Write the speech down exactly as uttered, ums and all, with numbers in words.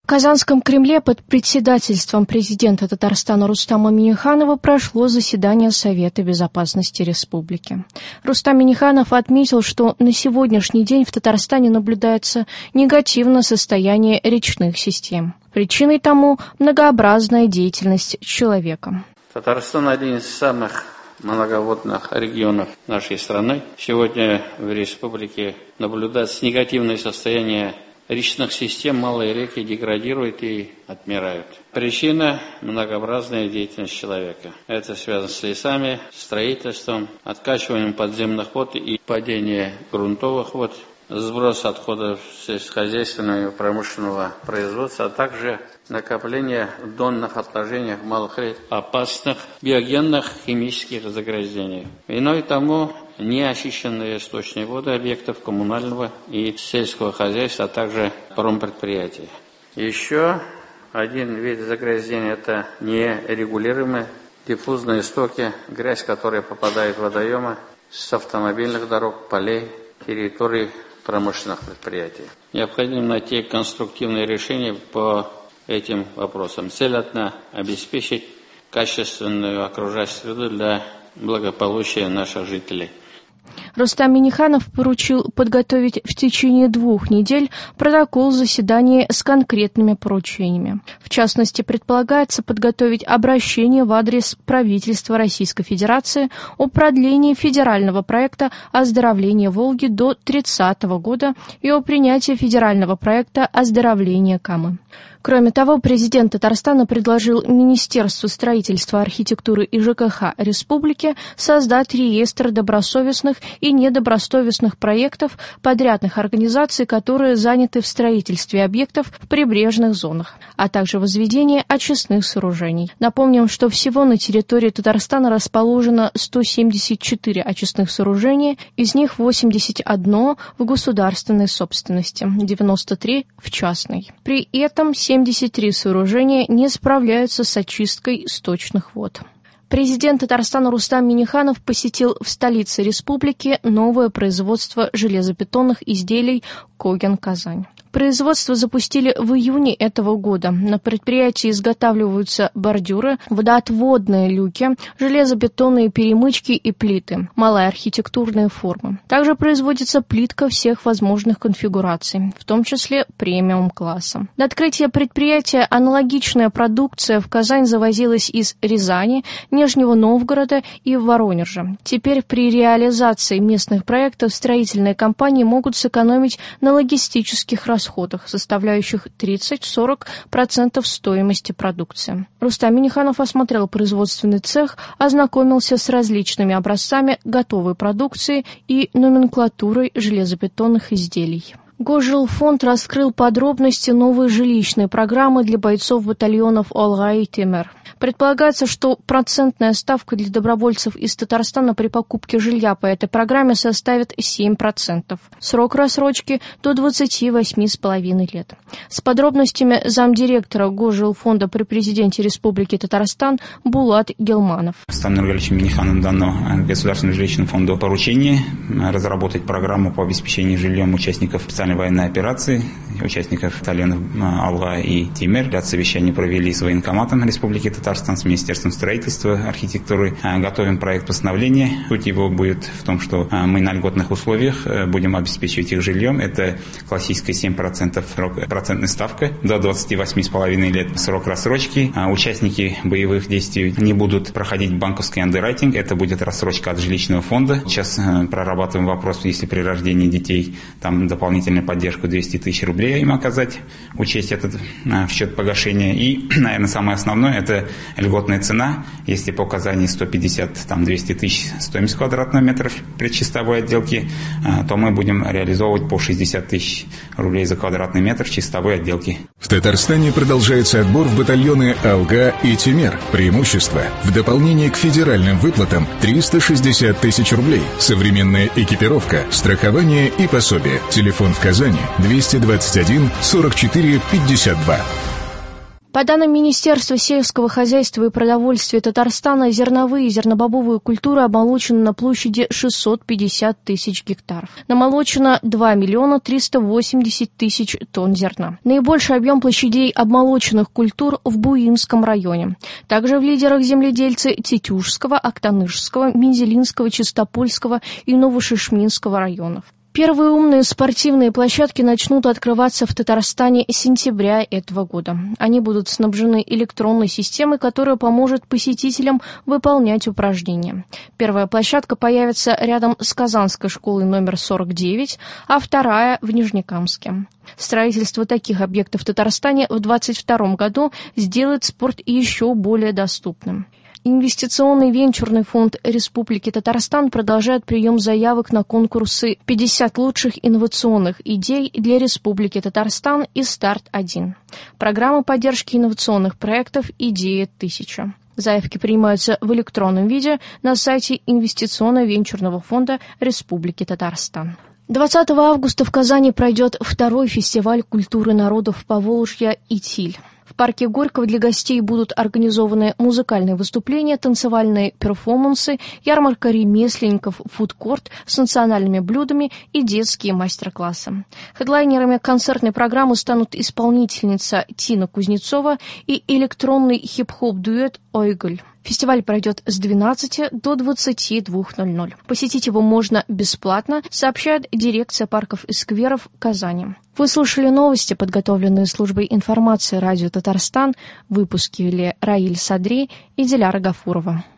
В Казанском Кремле под председательством президента Татарстана Рустама Минниханова прошло заседание Совета безопасности Республики. Рустам Минниханов отметил, что на сегодняшний день в Татарстане наблюдается негативное состояние речных систем. Причиной тому многообразная деятельность человека. Татарстан один из самых многоводных регионов нашей страны. Сегодня в республике наблюдается негативное состояние речных систем, малые реки деградируют и отмирают. Причина – многообразная деятельность человека. Это связано с лесами, строительством, откачиванием подземных вод и падение грунтовых вод, сброс отходов сельскохозяйственного и промышленного производства, а также накопление в донных отложениях малых рек опасных биогенных химических загрязнений. Виной тому неочищенные источные воды объектов коммунального и сельского хозяйства, а также промпредприятий. Еще один вид загрязнения – это нерегулируемые диффузные стоки, грязь, которая попадает в водоемы с автомобильных дорог, полей, территорий промышленных предприятий. Необходимо найти конструктивные решения по этим вопросам. Цель одна – обеспечить качественную окружающую среду для благополучия наших жителей. Рустам Минниханов поручил подготовить в течение двух недель протокол заседания с конкретными поручениями. В частности, предполагается подготовить обращение в адрес правительства Российской Федерации о продлении федерального проекта оздоровления Волги до тридцатого года и о принятии федерального проекта оздоровления Камы. Кроме того, президент Татарстана предложил Министерству строительства, архитектуры и ЖКХ Республики создать реестр добросовестных и недобросовестных проектов подрядных организаций, которые заняты в строительстве объектов в прибрежных зонах, а также возведение очистных сооружений. Напомним, что всего на территории Татарстана расположено сто семьдесят четыре очистных сооружения, из них восемьдесят один в государственной собственности, девяносто три в частной. При этом семьдесят три сооружения не справляются с очисткой сточных вод. Президент Татарстана Рустам Минниханов посетил в столице республики новое производство железобетонных изделий «Коген-Казань». Производство запустили в июне этого года. На предприятии изготавливаются бордюры, водоотводные люки, железобетонные перемычки и плиты, малые архитектурные формы. Также производится плитка всех возможных конфигураций, в том числе премиум-класса. До открытия предприятия аналогичная продукция в Казань завозилась из Рязани, Нижнего Новгорода и Воронежа. Теперь при реализации местных проектов строительные компании могут сэкономить на логистических расходах, составляющих тридцать-сорок процентов стоимости продукции. Рустам Минниханов осмотрел производственный цех, ознакомился с различными образцами готовой продукции и номенклатурой железобетонных изделий. Госжилфонд раскрыл подробности новой жилищной программы для бойцов батальонов Алга и Темир. Предполагается, что процентная ставка для добровольцев из Татарстана при покупке жилья по этой программе составит семь процентов. Срок рассрочки до двадцати восьми с половиной лет. С подробностями замдиректора Госжилфонда при президенте Республики Татарстан Булат Гелманов. Рустамом Нургалевичем Миннихановым дано Государственному жилищному фонду поручение разработать программу по обеспечению жильем участников специальной военной операции, участников батальонов Алга и Темир. Ряд совещаний провели с военкоматом Республики Татарстан, с Министерством строительства, архитектуры. Готовим проект постановления. Суть его будет в том, что мы на льготных условиях будем обеспечивать их жильем. Это классическая семь процентов процентная ставка до двадцати восьми с половиной лет срок рассрочки. Участники боевых действий не будут проходить банковский андеррайтинг. Это будет рассрочка от жилищного фонда. Сейчас прорабатываем вопрос, если при рождении детей там дополнительную поддержку двести тысяч рублей им оказать, учесть этот в счет погашения. И, наверное, самое основное – это льготная цена. Если по указанию сто пятьдесят - двести тысяч стоимость квадратного метра при чистовой отделке, то мы будем реализовывать по шестьдесят тысяч рублей за квадратный метр в чистовой отделке. В Татарстане продолжается отбор в батальоны Алга и Темир. Преимущество в дополнение к федеральным выплатам триста шестьдесят тысяч рублей. Современная экипировка, страхование и пособие. Телефон в Казани двести двадцать один сорок четыре пятьдесят два. По данным Министерства сельского хозяйства и продовольствия Татарстана, зерновые и зернобобовые культуры обмолочены на площади шестьсот пятьдесят тысяч гектаров. Намолочено два миллиона триста восемьдесят тысяч тонн зерна. Наибольший объем площадей обмолоченных культур в Буинском районе. Также в лидерах земледельцы Тетюшского, Актанышского, Мензелинского, Чистопольского и Новошишминского районов. Первые умные спортивные площадки начнут открываться в Татарстане с сентября этого года. Они будут снабжены электронной системой, которая поможет посетителям выполнять упражнения. Первая площадка появится рядом с Казанской школой номер сорок девять, а вторая в Нижнекамске. Строительство таких объектов в Татарстане в двадцать втором году сделает спорт еще более доступным. Инвестиционный венчурный фонд Республики Татарстан продолжает прием заявок на конкурсы «пятьдесят лучших инновационных идей для Республики Татарстан» и «Старт-один». Программа поддержки инновационных проектов «Идея тысяча». Заявки принимаются в электронном виде на сайте Инвестиционно-венчурного фонда Республики Татарстан. двадцатого августа в Казани пройдет второй фестиваль культуры народов Поволжья «Итиль». В парке Горького для гостей будут организованы музыкальные выступления, танцевальные перформансы, ярмарка ремесленников, фудкорт с национальными блюдами и детские мастер-классы. Хедлайнерами концертной программы станут исполнительница Тина Кузнецова и электронный хип-хоп-дуэт «Ойгль». Фестиваль пройдет с двенадцати до двадцати двух ноль-ноль. Посетить его можно бесплатно, сообщает дирекция парков и скверов Казани. Вы слушали новости, подготовленные службой информации радио Татарстан. Выпуски вели Раиль Садри и Диляра Гафурова.